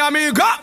amiga.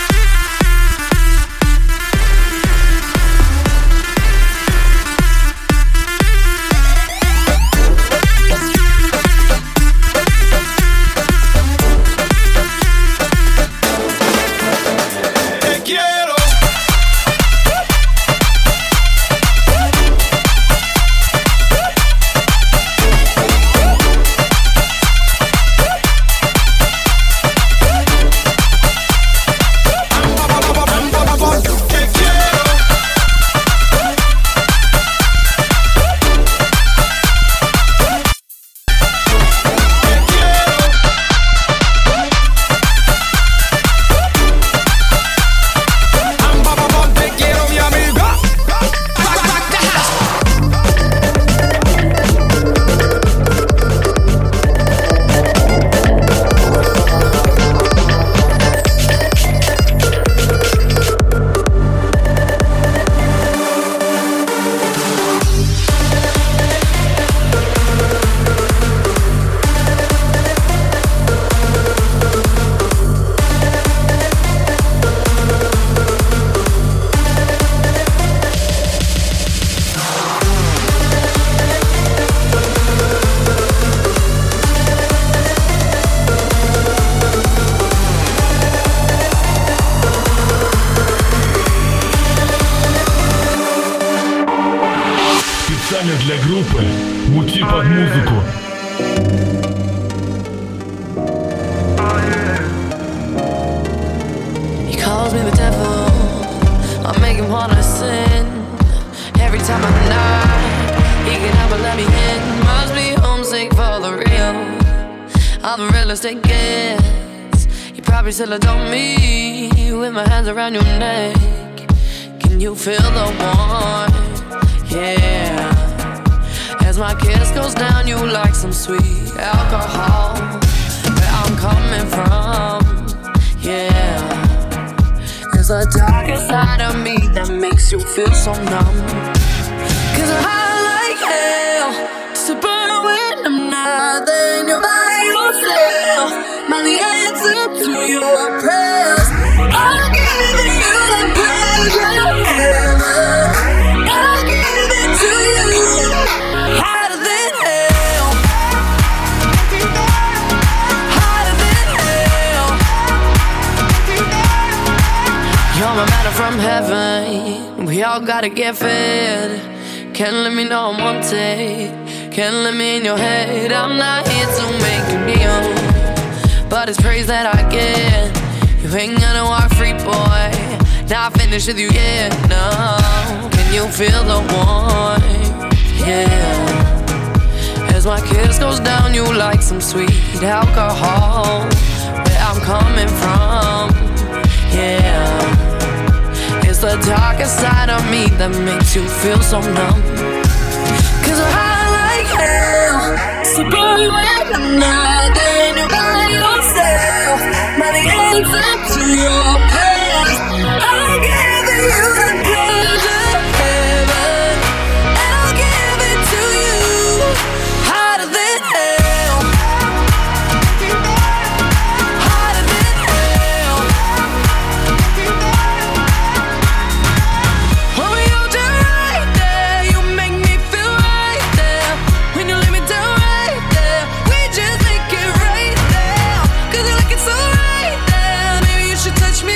Для группы «Мути под музыку». He calls me the devil, I make him wanna sin. Every time I'm not, he can help but let me in. Must be homesick for the real, all the real estate gets. You probably still adore me, with my hands around your neck. Can you feel the warmth? Yeah. As my kiss goes down, you like some sweet alcohol. Where I'm coming from, yeah. There's a darker side of me that makes you feel so numb. Cause I'm high like hell, just to burn when I'm not there. And you're by yourself, my the answer to your prayers. I'll give you the pleasure of heaven. I'll give it to you. Hotter than hell, hotter than hell. You're my manna from heaven. We all gotta get fed. Can't let me know I'm wanted. Can't let me in your head. I'm not here to make you kneel, but it's praise that I get. You ain't gonna walk free, boy. Not finished with you yet, no. Can you feel the warmth? Yeah. As my kiss goes down, you like some sweet alcohol. Where I'm coming from, yeah. It's the darkest side of me that makes you feel so numb. Cause I'm high like hell, so burn when I'm not there. And you're by yourself, by the answer to your prayers. I'll give you the pleasure of heaven. I'll give it to you. Hotter than hell, hotter than hell. Oh, you're just right there. You make me feel right there. When you lay me down right there, we just make it right there. Cause you look it so right there. Maybe you should touch me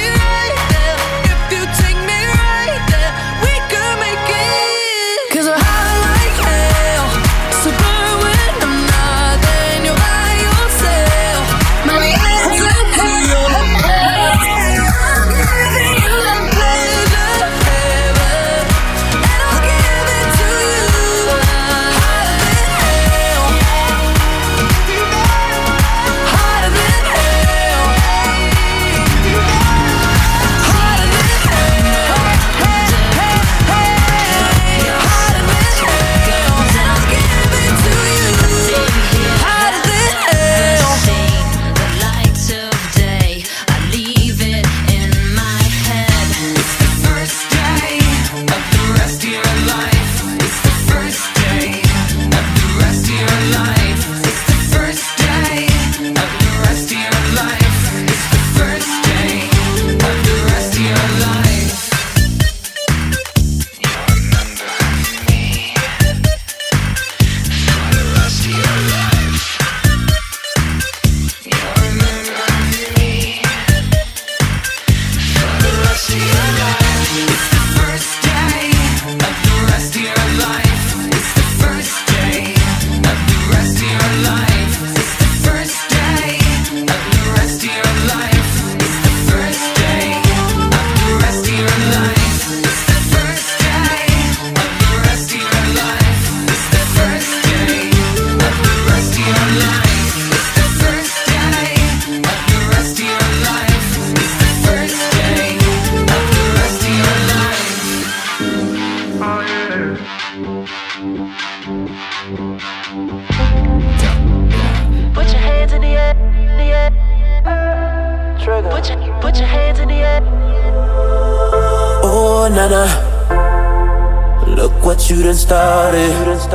na-na. Look what you done started.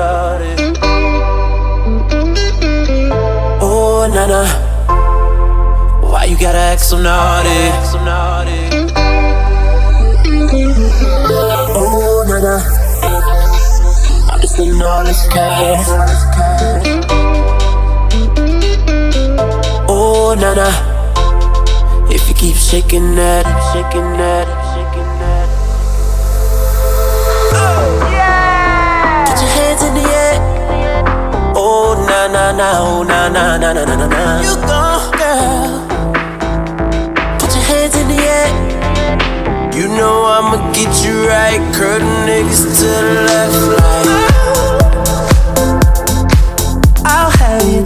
Oh, na-na. Why you gotta act so naughty? Oh, na-na. I'm just in all this cash. Oh, na-na. If you keep shaking that, oh, yeah. Put your hands in the air. Oh, na-na-na, oh, na-na-na-na-na-na. You go, girl. Put your hands in the air. You know I'ma get you right. Curl the niggas to the left, like I'll have you.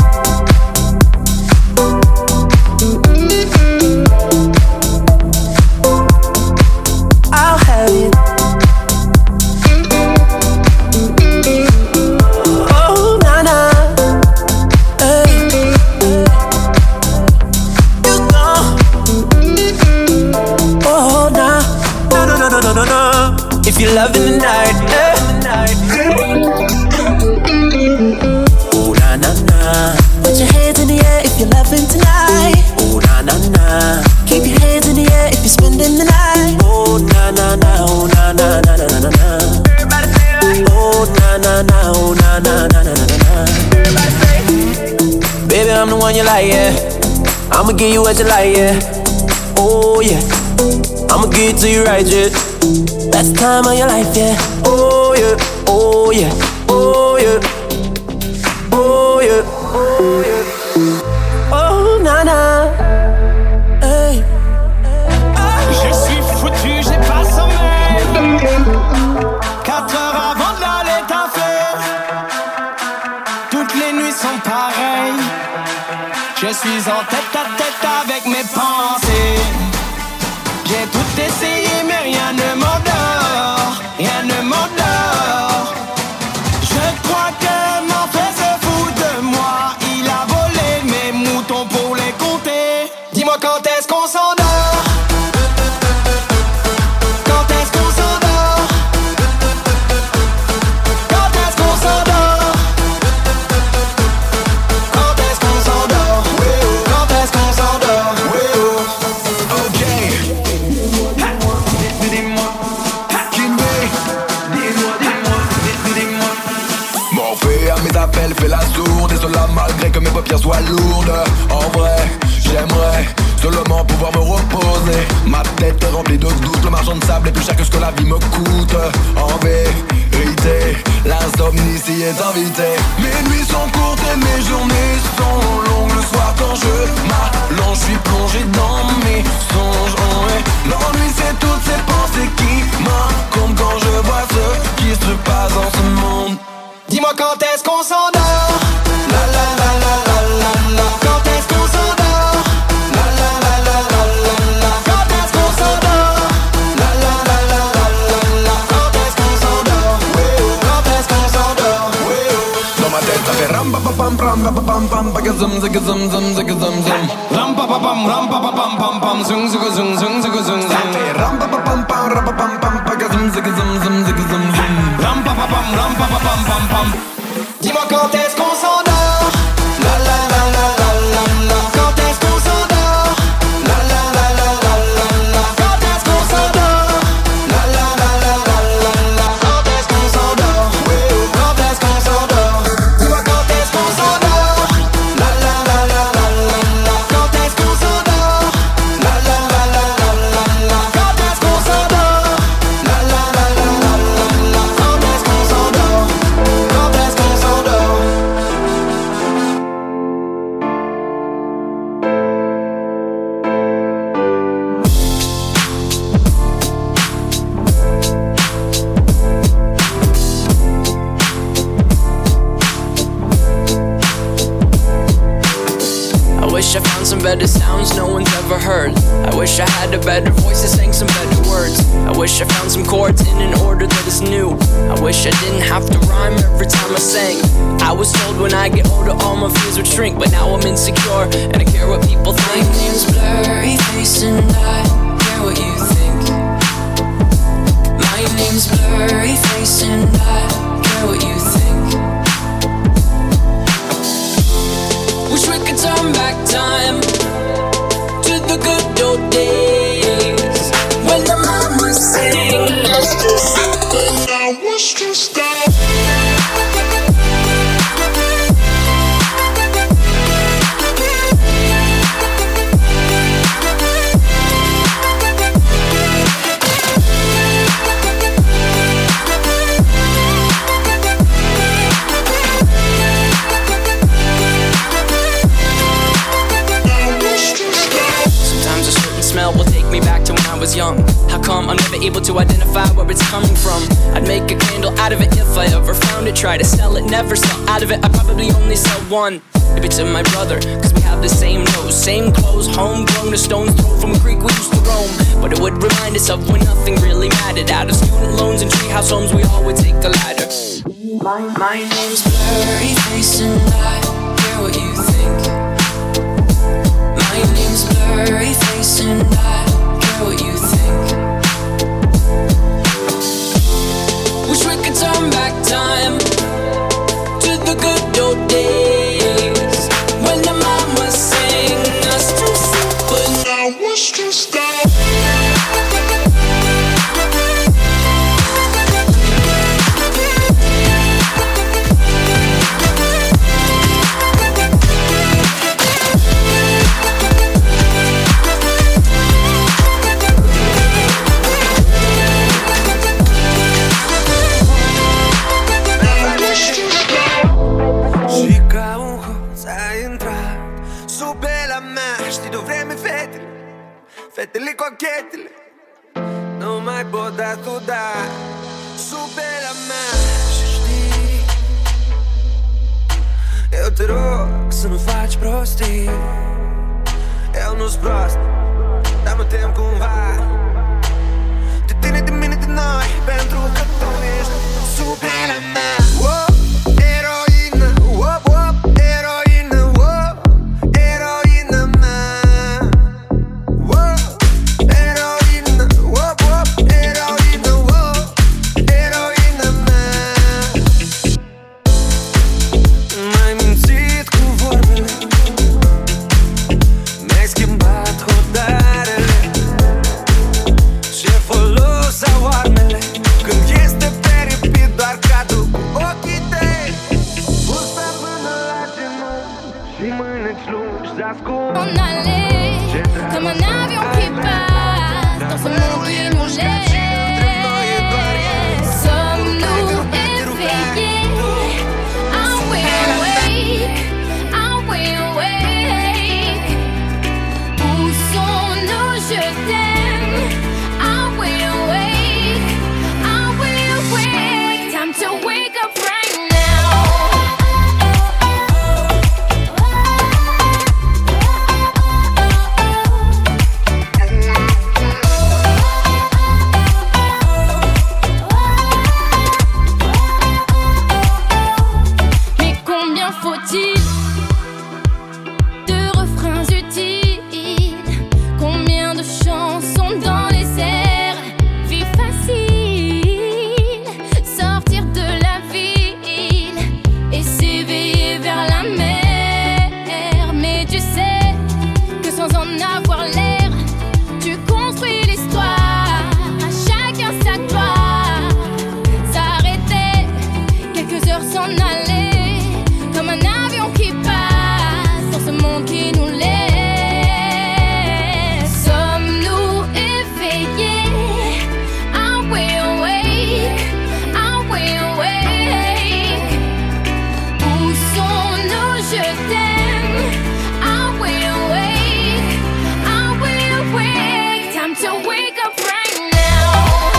I'll have you. Oh, na-na. Hey. You gone. Oh, nah. No. If you're loving the night, oh, na-na-na. Put your hands in the air if you're loving tonight. Oh, na-na-na. Keep your hands in the air if you're spending the night. Oh, na-na-na, oh, na-na-na-na-na-na. Everybody say it like, oh, na-na-na, oh, na-na-na-na-na-na. Everybody say, baby, I'm the one you like, yeah. I'ma give you what you like, yeah. Oh, yeah. I'ma give it to you right, yeah. Best time of your life, yeah. Oh, yeah, oh, yeah, oh, yeah. Oh, yeah, oh, yeah. Oh, na-na. Hey. Je suis foutu, j'ai pas sommeil. 4 heures avant d'aller taffer. Toutes les nuits sont pareilles. Je suis en tête à tête avec mes pensées. J'ai tout essayé mais rien ne m'endort. Rien ne m'endort. Je crois que m'en fait se fout de moi. Il a volé mes moutons pour les compter. Dis-moi quand est-ce qu'on s'endort? Quand est-ce qu'on s'endort? Quand est-ce qu'on s'endort? Quand est-ce qu'on s'endort? Quand est-ce qu'on s'endort? Ok. Dis-moi. Dis-moi. Morphée à mes appels, fais la sourde. Et cela malgré que mes paupières soient lourdes. En vrai, j'aimerais seulement pouvoir me reposer. Ma tête est remplie de doutes, le marchand de sable est plus cher que ce que la vie me coûte. En vérité, l'insomnie s'y est invitée. Mes nuits sont courtes et mes journées sont longues. Le soir quand je m'allonge, je suis plongé dans mes songes. Oh, et l'ennui c'est toutes ces pensées qui m'incombent quand je vois ce qui se passe dans ce monde. Dis-moi quand est-ce qu'on s'endort? La la la la la la la. Quand est-ce qu'on s'endort? La la la la la la la. Quand est-ce qu'on s'endort? La la la la la la la. Quand est-ce qu'on s'endort? Quand est-ce qu'on s'endort? Dans ma tête ça fait ram pa pa pam pam pa pa pam pam pa ka zum zig zum zum zig zum zum. Ram pa pa pam pam pam zung zung zung zung zung zung. Ça fait ram pa pa pam pam pa ka zum zig zum zum zig zum zum. Ram pa pa pam pam. Dis-moi quand est-ce qu'on s'endort? La la la la la la la. Quand est-ce qu'on s'endort? La la la la la la la. Quand est-ce qu'on s'endort? La la la la la la la. Quand est-ce qu'on s'endort? Quand est-ce qu'on s'endort? Dis-moi quand est-ce qu'on s'endort? La la la la la la la. Quand est-ce qu'on s'endort? La la la la la la la. Quand est-ce qu'on s'endort? La la la la la la la. Quand est-ce qu'on s'endort? Quand est-ce qu'on s'endort? I wish I found some better sounds no one's ever heard. I wish I had a better voice that sang some better words. I wish I found some chords in an order that is new. I wish I didn't have to rhyme every time I sang. I was told when I get older all my fears would shrink, but now I'm insecure and I care what people think. My name's Blurry Face and I care what you think. My wish to stay. Will take me back to when I was young. How come I'm never able to identify where it's coming from? I'd make a candle out of it if I ever found it. Try to sell it, never sell out of it. I probably only sell one. Maybe to my brother, cause we have the same nose, same clothes, homegrown, a stone's throw from a creek we used to roam. But it would remind us of when nothing really mattered. Out of student loans and treehouse homes, we all would take the ladder. My name's Blurry Face and I care what you think. My name's Blurry Face and I care what you think. Wish we could turn back time to the good old days when the mama sang us to sleep, but now wish to stay. Fetele cochetele, nu mai pot da tu da. Sube la mea și știi, eu te rog să nu faci prostii. Eu nu-s prost, dar mă tem cumva de tine, de mine, de noi, pentru că tu ești sube la mea. Wow, eroină, wow, wow, eroină, wow, eroină mea. On allait comme un avion qui passe dans ce monde qui nous laisse. Sommes-nous éveillés? Are we awake? Are we awake? Où sont nos je t'aime? Are we awake? Are we awake? Time to wake up right now. Faut-il de refrains utiles? Combien de chansons dans les airs? Vie facile, sortir de la ville et s'éveiller vers la mer. Mais tu sais que sans en avoir l'air, tu construis l'histoire. À chacun sa gloire. S'arrêter, quelques heures s'en aller. Comme un avion qui passe dans ce monde qui nous laisse. Sommes-nous éveillés? Are we awake? Are we awake? Où sont nos je t'aime? Are we awake? Are we awake? Time to wake up right now.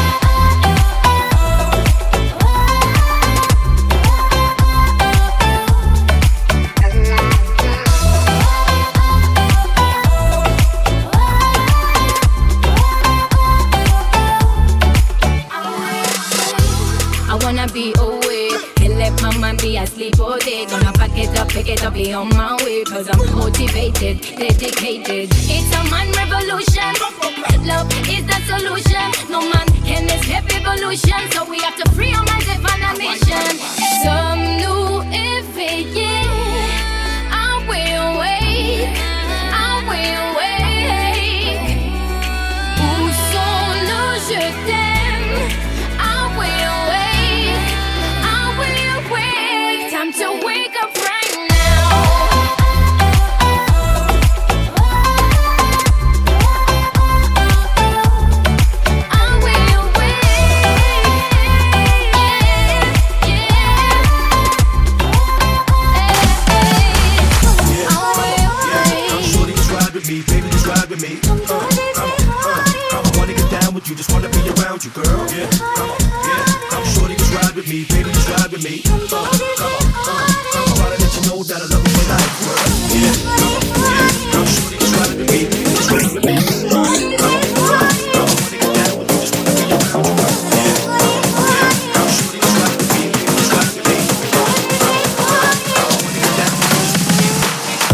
Be awake and let my mind be asleep all day. Gonna pick it up, be on my way. Cause I'm motivated, dedicated. It's a man revolution. Love is the solution. No man can escape evolution. So we have to free our minds and find a mission. Sommes-nous éveillés? Are we awake? Are we awake? Où sont nos je t'aime? Are we awake? around you, girl. Yeah, come on, yeah, come shorty, just ride with me, baby, just ride with me. Come on, come on, come on, come on, I wanna let you know that I love you for life, girl. Yeah, come on, yeah, come shorty, just ride with me, baby, just ride with me. Come on, come on, come on, I wanna get down with you, just wanna be around you, girl. Yeah, yeah, come shorty, just ride with me, baby, just ride with me. Come on, come on, I wanna get down with you, just wanna be around you.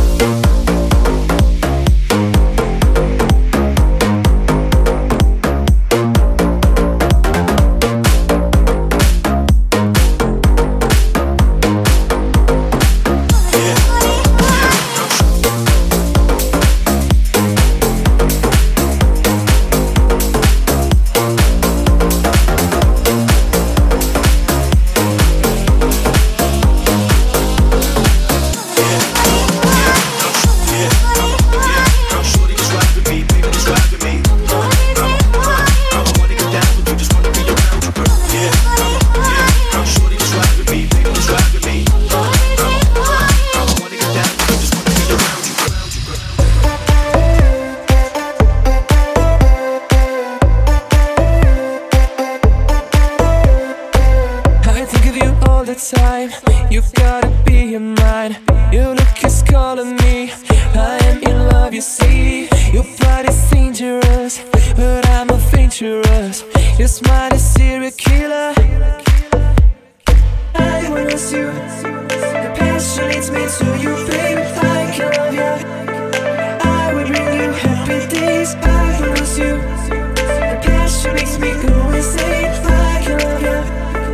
Time, you've gotta be in mine. Your look is calling me. I am in love, you see. Your body's dangerous, but I'm adventurous. Your smile is serial killer. I want you. The passion leads me to you, baby. I can love you. I will bring you happy days. I want you. The passion makes me go insane. I can love you.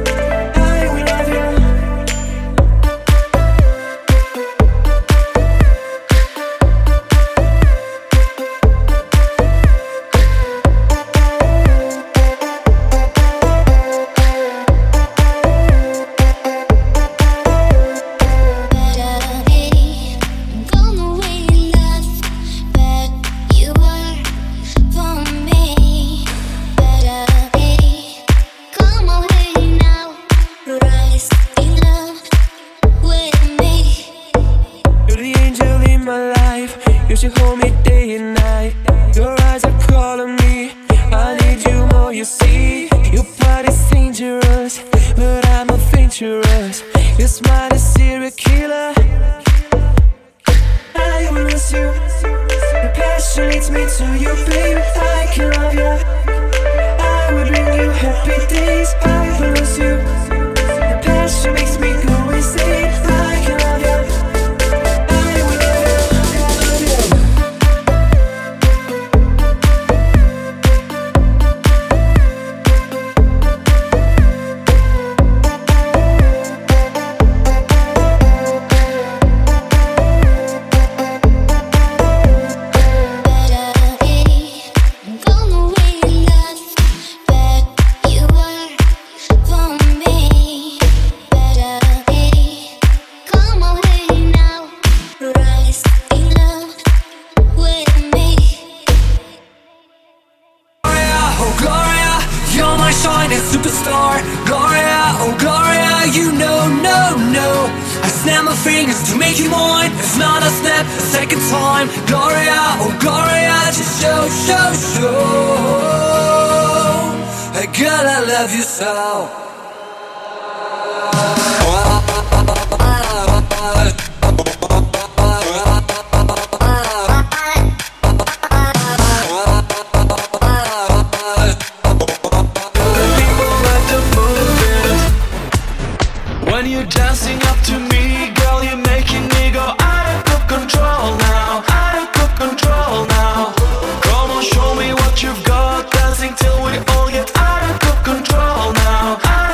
When you're dancing up to me, girl, you're making me go out of control now, out of control now. Come on, show me what you've got, dancing till we all get out of control now.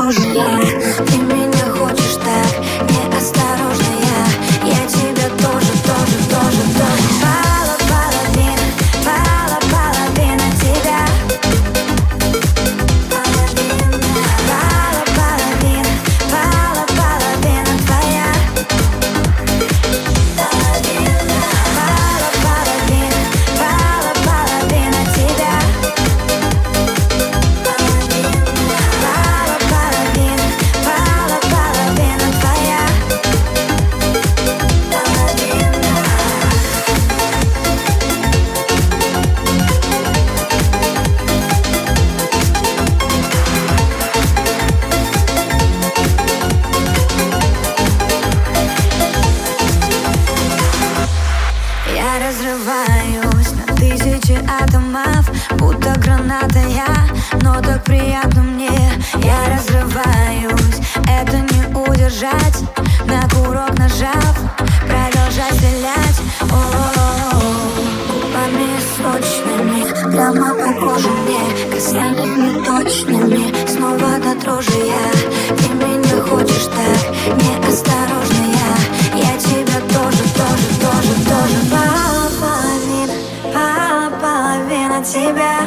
прохожая. Ты меня хочешь так неосторожная. Я тебя тоже, тоже, тоже, тоже. Половина тебя. Половина твоя. Половина тебя. Я разрываюсь на тысячи атомов, будто граната я, но так приятно мне. Я разрываюсь, это не удержать, на курок нажав, продолжать стрелять. Губами сочными, прямо по коже мне, касаниями точными, снова до дрожи я. Ты меня хочешь так неосторожная. Я тебя тоже, тоже, тоже, тоже. Половина тебя.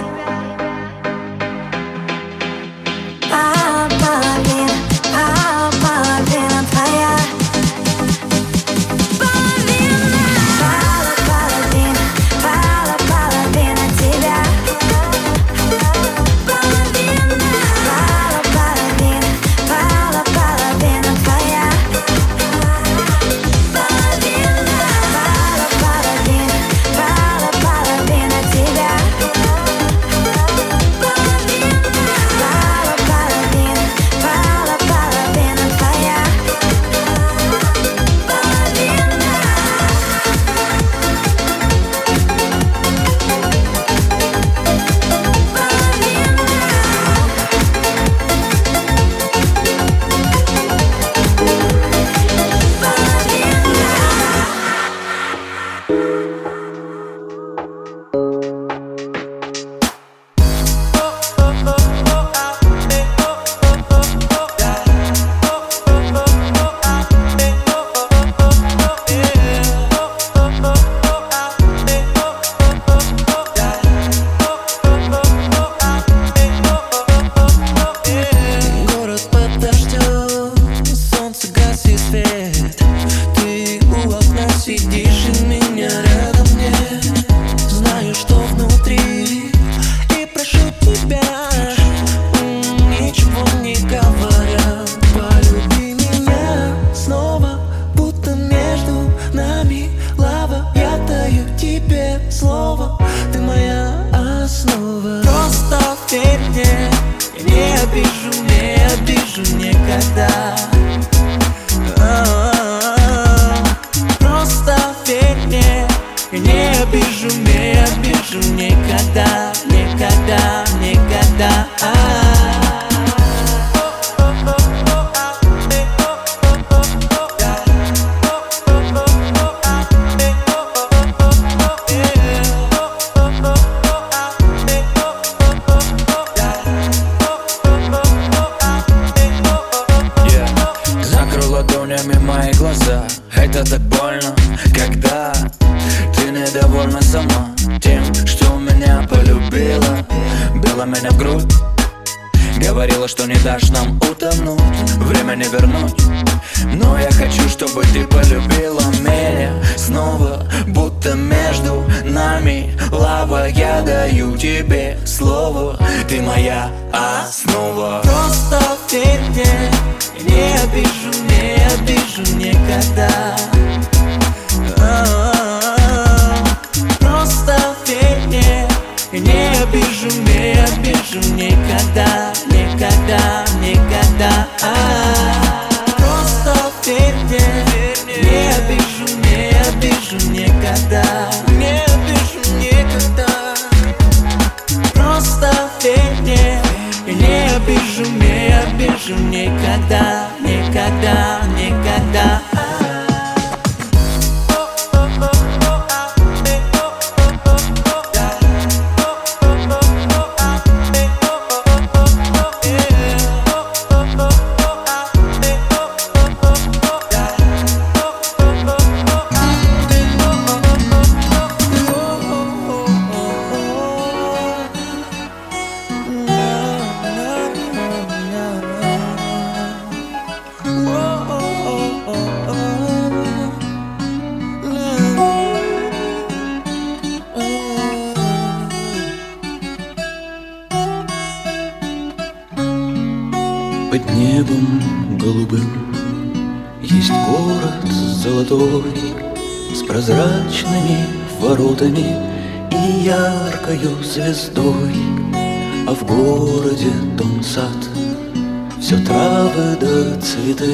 Половина твоя. Половина тебя. Половина твоя. Половина тебя. Говорила, что не дашь нам утонуть, время не вернуть. Но я хочу, чтобы ты полюбила меня снова, будто между нами лава. Я даю тебе слово, ты моя основа. Просто верь мне, не обижу никогда. Просто верь мне, не обижу никогда, никогда, никогда. Просто верь мне, не обижу никогда, не обижу никогда. Просто верь мне, не обижу никогда, никогда, никогда. под небом голубым есть город золотой с прозрачными воротами и яркою звездой, а в городе дом сад, все травы да цветы,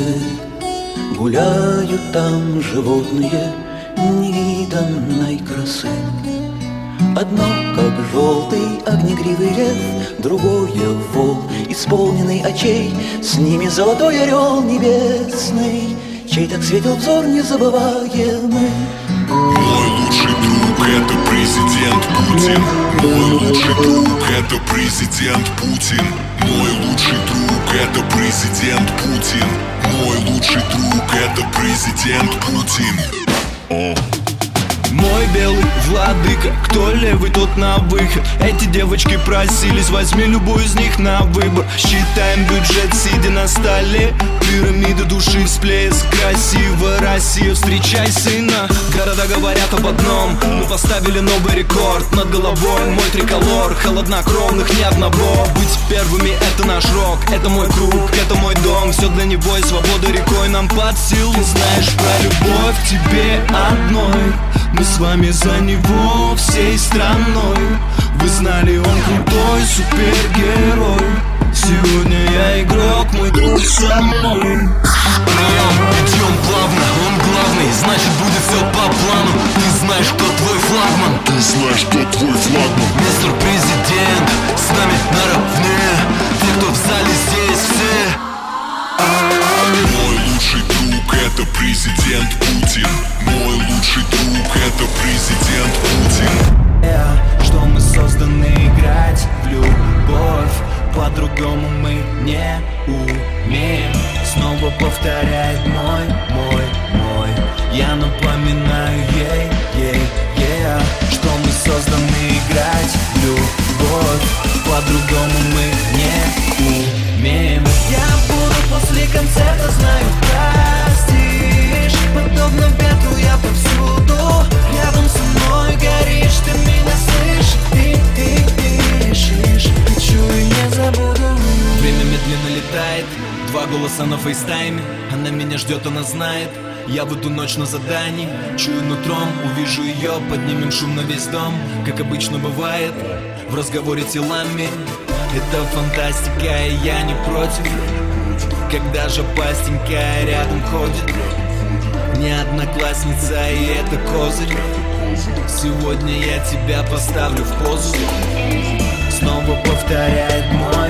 гуляют там животные невиданной красы. Одно, как желтый огнегривый лев, другое вол, исполненный очей, с ними золотой орел небесный, чей так светил взор незабываемый. Мой лучший друг — это президент Путин. Мой лучший друг — это президент Путин. Мой лучший друг — это президент Путин. Мой лучший друг — это президент Путин. Мой белый владыка, кто левый, тот на выход. Эти девочки просились, возьми любую из них на выбор. Считаем бюджет, сидя на столе. Пирамида души, всплеск, красиво Россия, встречай сына. Города говорят об одном, мы поставили новый рекорд. Над головой мой триколор, холоднокровных ни одного. Быть первыми — это наш рок, это мой круг, это мой дом. Все для него и свобода рекой нам под силу. Ты знаешь про любовь к тебе одной. Мы с вами за него всей страной. Вы знали, он крутой супергерой. Сегодня я игрок, мой друг со мной. Прием, идем плавно, он главный, значит будет все по плану. Ты знаешь, кто твой флагман. Ты знаешь, кто твой флагман. Мистер Президент, с нами наравне. Те, кто в зале, здесь все. Мой лучший друг — это президент Путин. Мой лучший друг — это президент Путин. Что мы созданы играть в любовь, по-другому мы не умеем. Снова повторяет мой. Я напоминаю ей, что мы созданы играть в любовь, по-другому мы не умеем. Я буду после концерта, знаю, простишь. Подобно ветру я повсюду, рядом со мной горишь, ты меня слышишь. Ты дышишь, хочу и не забуду. Время медленно летает, два голоса на фейстайме. Она меня ждет, она знает. Я в эту ночь на задании, чую нутром, увижу ее, поднимем шум на весь дом. Как обычно бывает, в разговоре телами. Это фантастика, и я не против. Когда же пастенькая рядом ходит, не одноклассница, и это козырь. Сегодня я тебя поставлю в позу. Снова повторяет мой.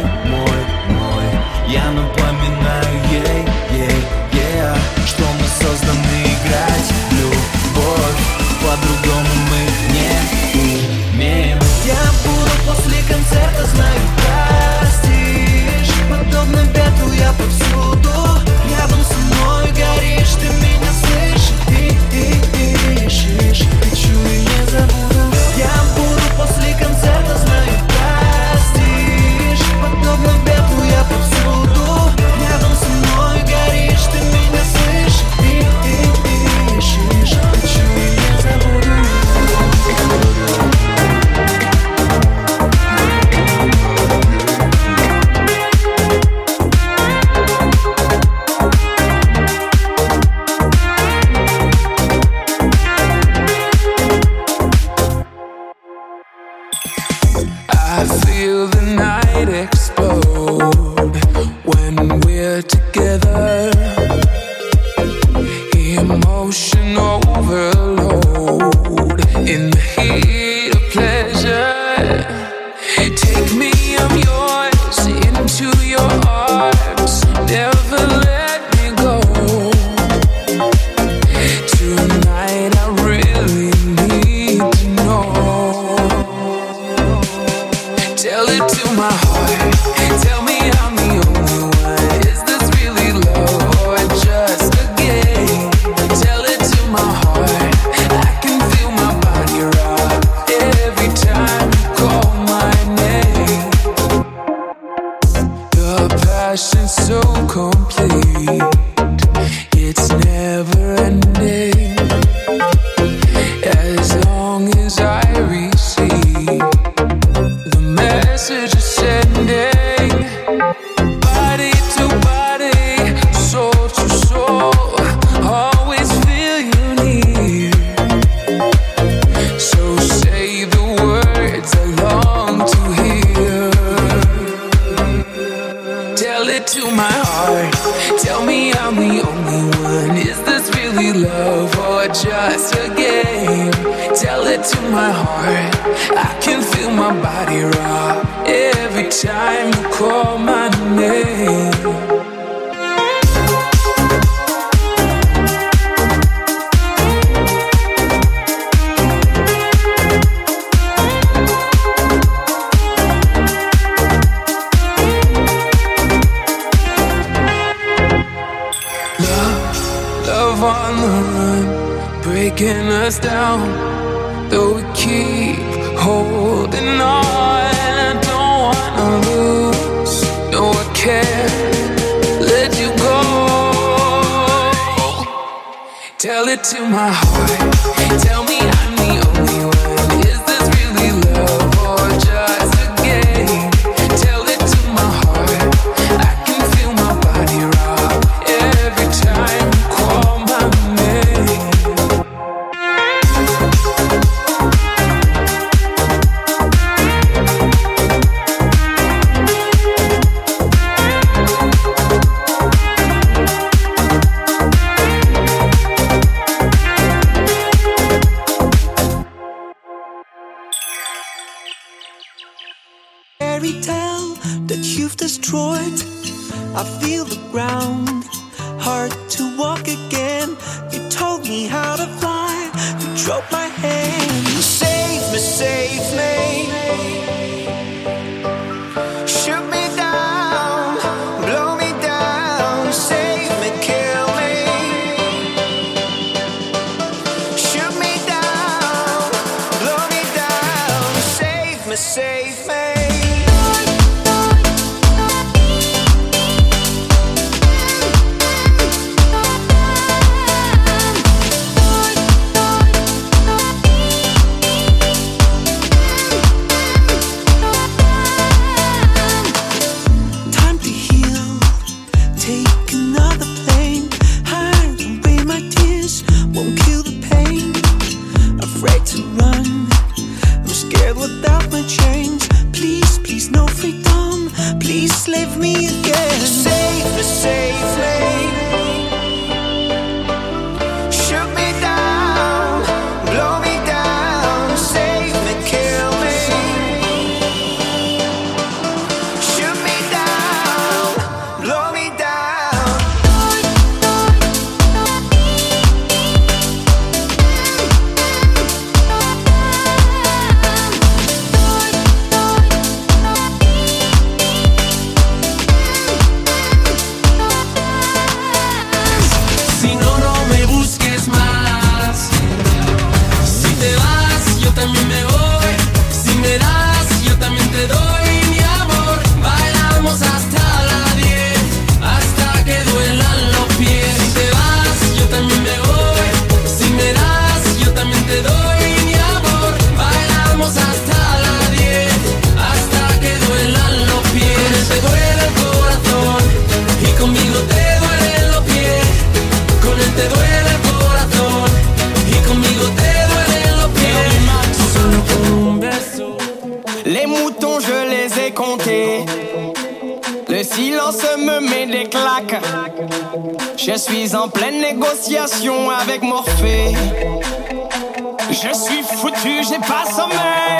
Я напоминаю ей, что мы созданы играть в любовь, по-другому мы не умеем. Я буду после концерта, знаю, простишь. Подобно ветру я повсюду, рядом со мной горишь, ты меня слышишь. Ты дышишь, хочу и не забуду. Я буду после концерта, знаю, простишь. Подобно ветру я повсюду, рядом со мной горишь, ты меня слышишь. Ты дышишь, хочу и не забуду. I feel the night explode when we're together. Emotion overload in the heat of pleasure. Take me, I'm yours, into your arms. Never let me go. Tonight I really need to know. Tell it to my heart. Tell me I'm the only one. Is this really love or just a game? Tell it to my heart. I can feel my body rock every time you call my name. The passion's so complete. It's never ending. As long as I receive the message is sending, body to body. it to my heart. I can feel my body rock every time you call my name. Love on the run, breaking us down, though we keep holding on. I don't wanna lose, no I can't let you go. Tell it to my heart, tell me I'm the only one. Is this really love or just a game? Tell it to my heart, I can feel my body rock every time you call my name. Fairy tale that you've destroyed. I feel the ground, hard to walk again. You told me how to fly, you drove my hand. Save me, save me. Shoot me down, blow me down. Save me, kill me. Shoot me down, blow me down. Save me, save me. Leave me again. Save me, save me. Shoot me down, blow me down. Save me, kill me. Shoot me down, blow me down. Les moutons, je les ai comptés. Le silence me met des claques. Je suis en pleine négociation avec Morphée. Je suis foutu, j'ai pas sommeil.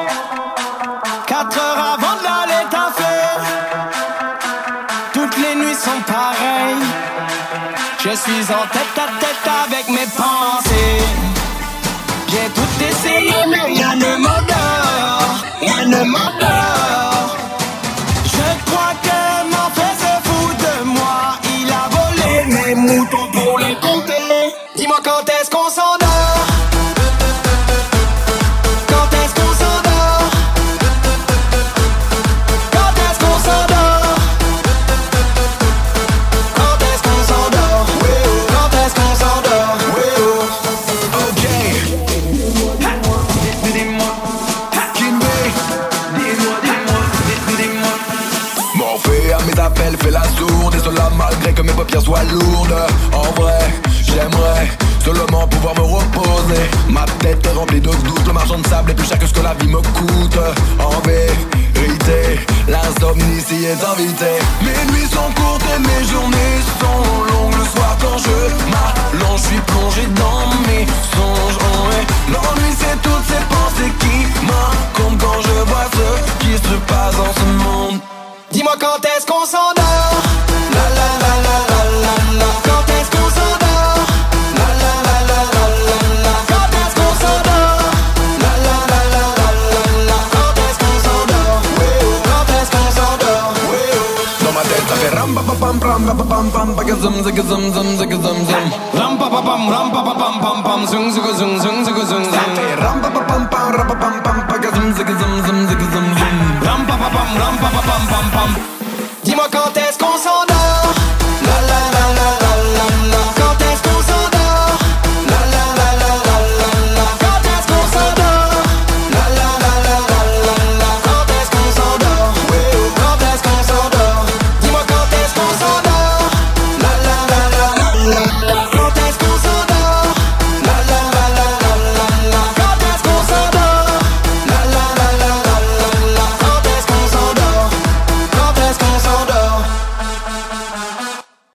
4 heures avant d'aller taffer. Toutes les nuits sont pareilles. Je suis en tête à tête avec mes pensées. J'ai tout essayé mais rien ne m'endort. Rien ne m'endort. Je crois que mon frère se fout de moi. Il a volé mes moutons pour les compter. Dis-moi quand est-ce qu'on s'endort. Quand est-ce qu'on s'endort. Quand est-ce qu'on s'endort. Quand est-ce qu'on s'endort. Quand est-ce qu'on s'endort. Ok. Dis-moi. Morphée à mes appels fait la sourde. Et cela malgré que mes paupières soient lourdes. En vrai, j'aimerais seulement pouvoir me reposer. Ma tête est remplie de doutes. Le marchand de sable est plus cher que ce que la vie me coûte. En vérité, l'insomnie s'y est invitée. Mes nuits sont courtes et mes journées sont longues. Le soir quand je m'allonge, je suis plongé dans mes songes. Oh ouais. L'ennui c'est toutes ces pensées qui m'incombent quand je vois ce qui se passe dans ce monde. Dis-moi quand est-ce qu'on s'endort? La la la la la la la. Quand est-ce qu'on s'endort? La la la la la la la. Quand est-ce qu'on s'endort? La la la la la la la. Quand est-ce qu'on s'endort? Quand est-ce qu'on s'endort? Dans ma tête ça fait ram pa pa pam pam pa pa pam pam pa ka zum zig zum zum zig zum zum. Ram pa pa pam pam pam zum zig zum zung zig zum zung.